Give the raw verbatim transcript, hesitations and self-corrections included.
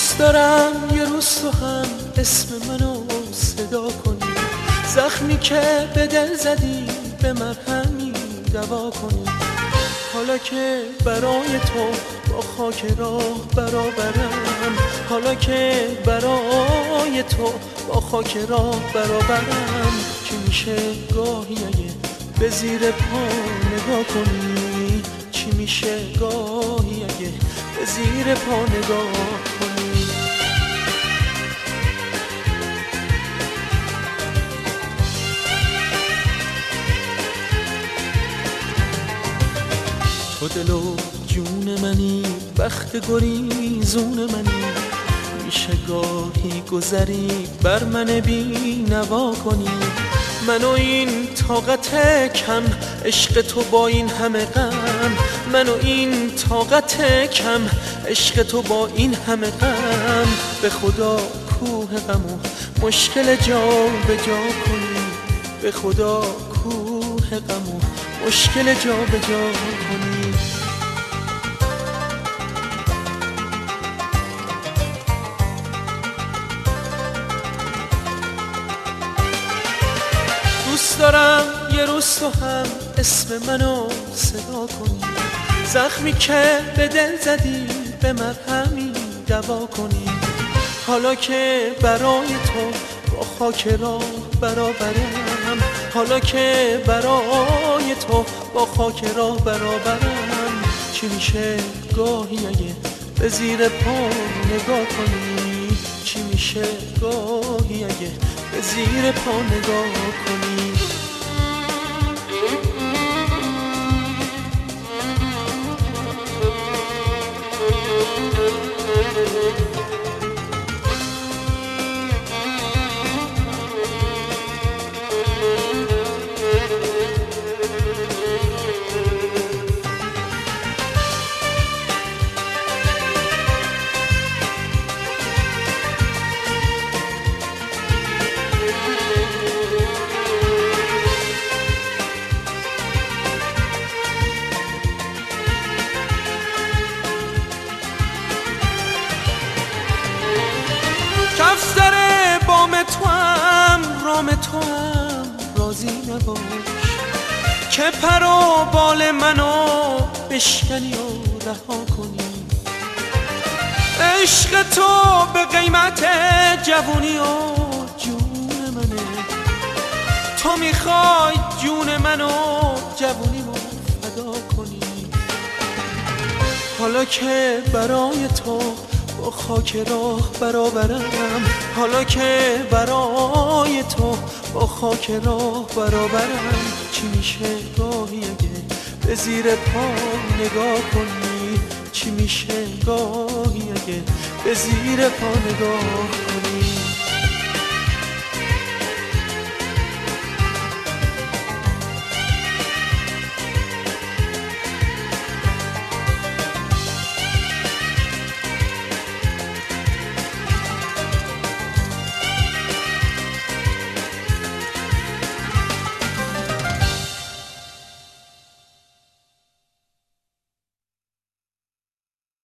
دوست دارم یه روز تو هم اسم منو صدا کنی، زخمی که به دل زدی به مرهمی دوا کنی. حالا که برای تو با خاک راه برابرم، حالا که برای تو با خاک راه برابرم، چی میشه گاهی اگه به زیر پا نگاه کنی؟ چی میشه گاهی اگه به زیر پا نگاه کنی؟ تو دل و جون منی، بخت گریزون منی، میشه گاهی گذری بر من بی نوا کنی. منو این طاقت کم، عشق تو با این همه غم، منو این طاقت کم، عشق تو با این همه غم. به خدا کوه غمو مشکل جا به جا کنی، به خدا کوه غمو مشکل جا به جا کنی. دوست دارم یه روز تو هم اسم منو صدا کنی، زخمی که به دل زدی به مرهمی دوا کنی. حالا که برای تو با خاک راه برابرم، حالا که برای تو با خاک راه برابرم، چی میشه گاهی اگه به زیر پا نگاه کنی؟ چی میشه گاهی اگه به زیر پا نگاه کنی؟ کفتر بام تو هم رام تو هم راضی نباش، که پر و بال منو بشکنی و رها کنی. عشق تو به قیمت جوونی و جون منه، تو میخوای جون منو جوونی و فدا کنی. حالا که برای تو با خاک راه برابرم، حالا که برای تو با خاک راه برابرم، چی میشه گاهی اگه به زیر پا نگاه کنی؟ چی میشه گاهی اگه به زیر پا نگاه کنی؟